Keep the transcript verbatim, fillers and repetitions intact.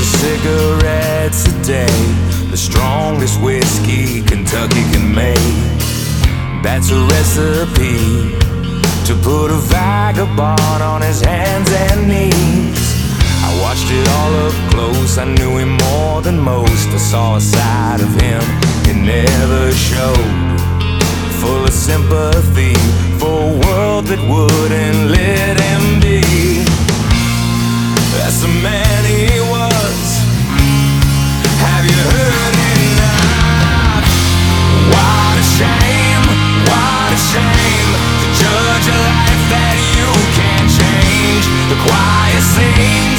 cigarettes a day, the strongest whiskey Kentucky can make. That's a recipe to put a vagabond on his hands and knees. I watched it all up close, I knew him more than most. I saw a side of him he never showed, full of sympathy for a world that wouldn't let him be. That's the man he was. Have you heard enough? What a shame, what a shame to judge a life that you can't change. The choir sings